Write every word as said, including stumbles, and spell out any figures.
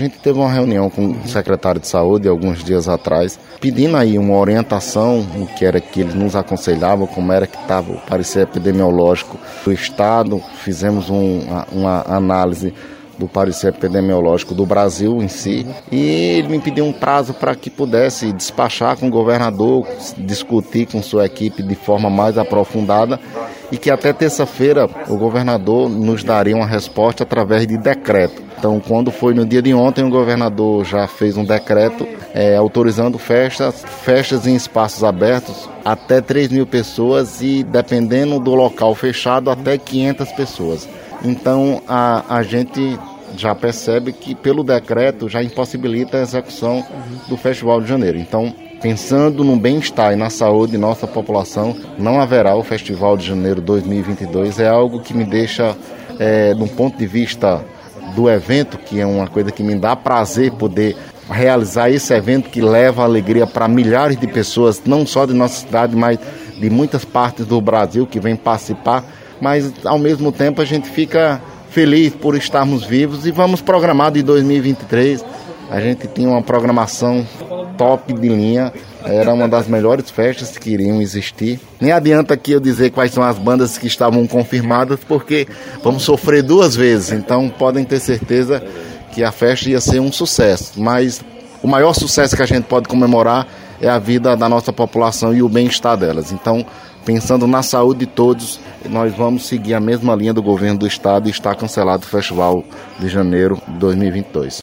gente teve uma reunião com o secretário de saúde alguns dias atrás, pedindo aí uma orientação, o que era que ele nos aconselhava, como era que estava o parecer epidemiológico do estado. Fizemos um, uma análise do parecer epidemiológico do Brasil em si, e ele me pediu um prazo para que pudesse despachar com o governador, discutir com sua equipe de forma mais aprofundada, e que até terça-feira o governador nos daria uma resposta através de decreto. Então, quando foi no dia de ontem, o governador já fez um decreto é, autorizando festas, festas em espaços abertos até três mil pessoas e, dependendo do local fechado, até quinhentas pessoas. Então, a, a gente já percebe que, pelo decreto, já impossibilita a execução do Festival de Janeiro. Então, pensando no bem-estar e na saúde de nossa população, não haverá o Festival de Janeiro dois mil e vinte e dois. É algo que me deixa, é, do ponto de vista do evento, que é uma coisa que me dá prazer poder realizar esse evento que leva alegria para milhares de pessoas, não só de nossa cidade, mas de muitas partes do Brasil que vêm participar. Mas, ao mesmo tempo, a gente fica feliz por estarmos vivos e vamos programar de dois mil e vinte e três. A gente tinha uma programação top de linha, era uma das melhores festas que iriam existir. Nem adianta aqui eu dizer quais são as bandas que estavam confirmadas, porque vamos sofrer duas vezes. Então podem ter certeza que a festa ia ser um sucesso. Mas o maior sucesso que a gente pode comemorar é a vida da nossa população e o bem-estar delas. Então, pensando na saúde de todos, nós vamos seguir a mesma linha do governo do estado e está cancelado o Festival de Janeiro de dois mil e vinte e dois.